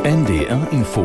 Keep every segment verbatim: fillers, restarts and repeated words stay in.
N D R Info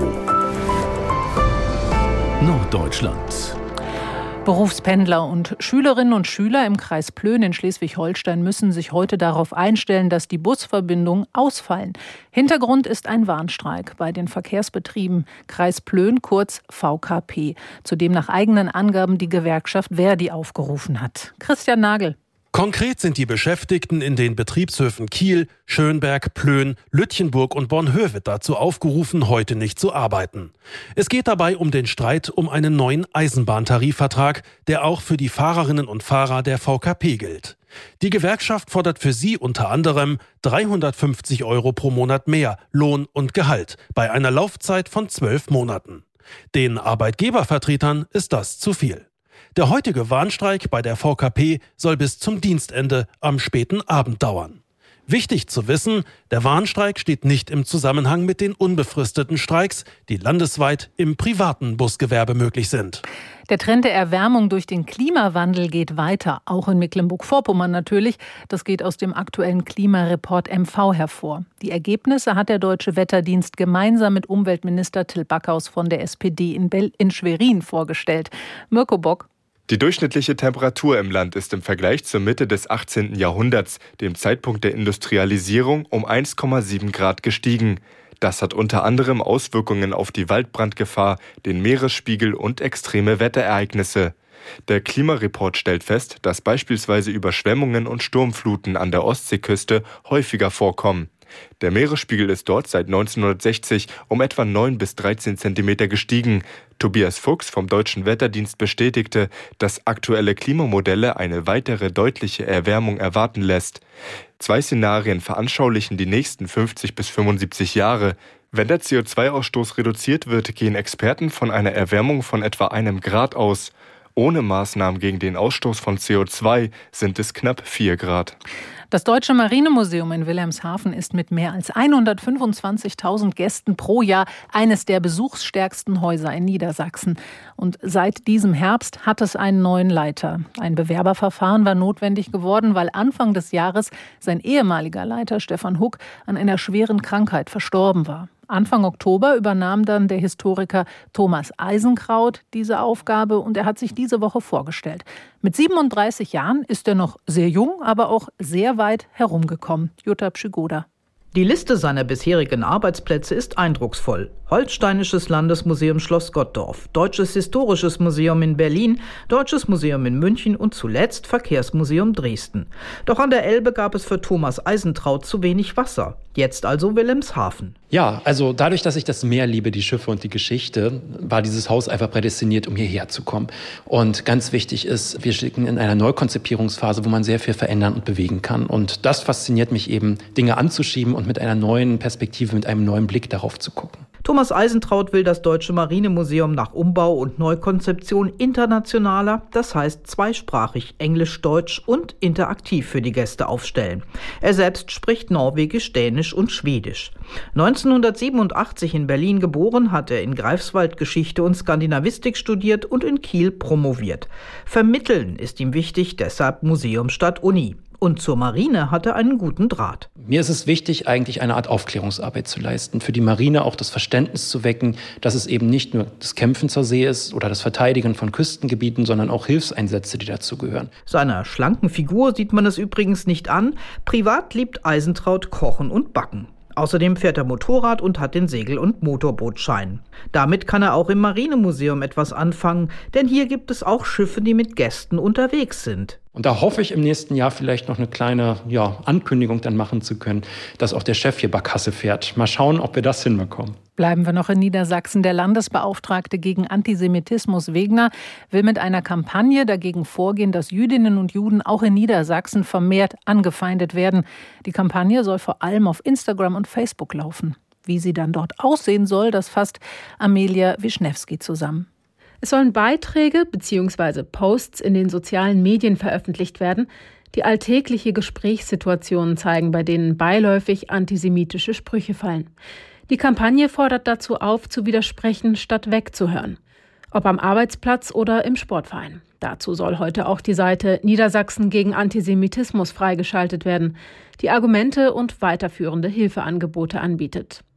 Norddeutschland. Berufspendler und Schülerinnen und Schüler im Kreis Plön in Schleswig-Holstein müssen sich heute darauf einstellen, dass die Busverbindungen ausfallen. Hintergrund ist ein Warnstreik bei den Verkehrsbetrieben Kreis Plön, kurz V K P, zu dem nach eigenen Angaben die Gewerkschaft Verdi aufgerufen hat. Christian Nagel. Konkret sind die Beschäftigten in den Betriebshöfen Kiel, Schönberg, Plön, Lütjenburg und Bornhöved dazu aufgerufen, heute nicht zu arbeiten. Es geht dabei um den Streit um einen neuen Eisenbahntarifvertrag, der auch für die Fahrerinnen und Fahrer der V K P gilt. Die Gewerkschaft fordert für sie unter anderem dreihundertfünfzig Euro pro Monat mehr Lohn und Gehalt bei einer Laufzeit von zwölf Monaten. Den Arbeitgebervertretern ist das zu viel. Der heutige Warnstreik bei der V K P soll bis zum Dienstende am späten Abend dauern. Wichtig zu wissen, der Warnstreik steht nicht im Zusammenhang mit den unbefristeten Streiks, die landesweit im privaten Busgewerbe möglich sind. Der Trend der Erwärmung durch den Klimawandel geht weiter, auch in Mecklenburg-Vorpommern natürlich. Das geht aus dem aktuellen Klimareport M V hervor. Die Ergebnisse hat der Deutsche Wetterdienst gemeinsam mit Umweltminister Till Backhaus von der S P D in, Bel- in Schwerin vorgestellt. Mirko Bock. Die durchschnittliche Temperatur im Land ist im Vergleich zur Mitte des achtzehnten Jahrhunderts, dem Zeitpunkt der Industrialisierung, um eins Komma sieben Grad gestiegen. Das hat unter anderem Auswirkungen auf die Waldbrandgefahr, den Meeresspiegel und extreme Wetterereignisse. Der Klimareport stellt fest, dass beispielsweise Überschwemmungen und Sturmfluten an der Ostseeküste häufiger vorkommen. Der Meeresspiegel ist dort seit neunzehnhundertsechzig um etwa neun bis dreizehn Zentimeter gestiegen. Tobias Fuchs vom Deutschen Wetterdienst bestätigte, dass aktuelle Klimamodelle eine weitere deutliche Erwärmung erwarten lässt. Zwei Szenarien veranschaulichen die nächsten fünfzig bis fünfundsiebzig Jahre. Wenn der C O zwei Ausstoß reduziert wird, gehen Experten von einer Erwärmung von etwa einem Grad aus. Ohne Maßnahmen gegen den Ausstoß von C O zwei sind es knapp vier Grad. Das Deutsche Marinemuseum in Wilhelmshaven ist mit mehr als hundertfünfundzwanzigtausend Gästen pro Jahr eines der besuchsstärksten Häuser in Niedersachsen. Und seit diesem Herbst hat es einen neuen Leiter. Ein Bewerberverfahren war notwendig geworden, weil Anfang des Jahres sein ehemaliger Leiter Stefan Huck an einer schweren Krankheit verstorben war. Anfang Oktober übernahm dann der Historiker Thomas Eisenkraut diese Aufgabe und er hat sich diese Woche vorgestellt. Mit siebenunddreißig Jahren ist er noch sehr jung, aber auch sehr weit herumgekommen. Jutta Pschigoda. Die Liste seiner bisherigen Arbeitsplätze ist eindrucksvoll. Holsteinisches Landesmuseum Schloss Gottorf, Deutsches Historisches Museum in Berlin, Deutsches Museum in München und zuletzt Verkehrsmuseum Dresden. Doch an der Elbe gab es für Thomas Eisentraut zu wenig Wasser. Jetzt also Wilhelmshaven. Ja, also dadurch, dass ich das Meer liebe, die Schiffe und die Geschichte, war dieses Haus einfach prädestiniert, um hierher zu kommen. Und ganz wichtig ist, wir stecken in einer Neukonzipierungsphase, wo man sehr viel verändern und bewegen kann. Und das fasziniert mich eben, Dinge anzuschieben und mit einer neuen Perspektive, mit einem neuen Blick darauf zu gucken. Thomas Eisentraut will das Deutsche Marinemuseum nach Umbau und Neukonzeption internationaler, das heißt zweisprachig, Englisch-Deutsch und interaktiv für die Gäste aufstellen. Er selbst spricht Norwegisch, Dänisch und Schwedisch. neunzehnhundertsiebenundachtzig in Berlin geboren, hat er in Greifswald Geschichte und Skandinavistik studiert und in Kiel promoviert. Vermitteln ist ihm wichtig, deshalb Museum statt Uni. Und zur Marine hat er einen guten Draht. Mir ist es wichtig, eigentlich eine Art Aufklärungsarbeit zu leisten, für die Marine auch das Verständnis zu wecken, dass es eben nicht nur das Kämpfen zur See ist oder das Verteidigen von Küstengebieten, sondern auch Hilfseinsätze, die dazu gehören. Seiner schlanken Figur sieht man es übrigens nicht an. Privat liebt Eisentraut Kochen und Backen. Außerdem fährt er Motorrad und hat den Segel- und Motorbootschein. Damit kann er auch im Marinemuseum etwas anfangen, denn hier gibt es auch Schiffe, die mit Gästen unterwegs sind. Und da hoffe ich im nächsten Jahr vielleicht noch eine kleine ja, Ankündigung dann machen zu können, dass auch der Chef hier Barkasse fährt. Mal schauen, ob wir das hinbekommen. Bleiben wir noch in Niedersachsen. Der Landesbeauftragte gegen Antisemitismus Wegner will mit einer Kampagne dagegen vorgehen, dass Jüdinnen und Juden auch in Niedersachsen vermehrt angefeindet werden. Die Kampagne soll vor allem auf Instagram und Facebook laufen. Wie sie dann dort aussehen soll, das fasst Amelia Wischnewski zusammen. Es sollen Beiträge bzw. Posts in den sozialen Medien veröffentlicht werden, die alltägliche Gesprächssituationen zeigen, bei denen beiläufig antisemitische Sprüche fallen. Die Kampagne fordert dazu auf, zu widersprechen, statt wegzuhören. Ob am Arbeitsplatz oder im Sportverein. Dazu soll heute auch die Seite Niedersachsen gegen Antisemitismus freigeschaltet werden, die Argumente und weiterführende Hilfeangebote anbietet.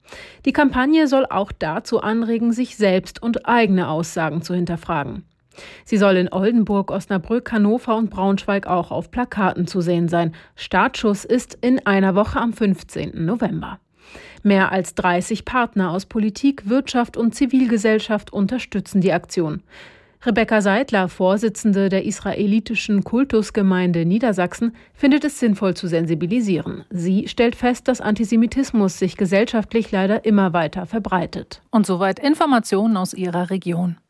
Die Kampagne soll auch dazu anregen, sich selbst und eigene Aussagen zu hinterfragen. Sie soll in Oldenburg, Osnabrück, Hannover und Braunschweig auch auf Plakaten zu sehen sein. Startschuss ist in einer Woche am fünfzehnten November. Mehr als dreißig Partner aus Politik, Wirtschaft und Zivilgesellschaft unterstützen die Aktion. Rebecca Seidler, Vorsitzende der israelitischen Kultusgemeinde Niedersachsen, findet es sinnvoll zu sensibilisieren. Sie stellt fest, dass Antisemitismus sich gesellschaftlich leider immer weiter verbreitet. Und soweit Informationen aus ihrer Region.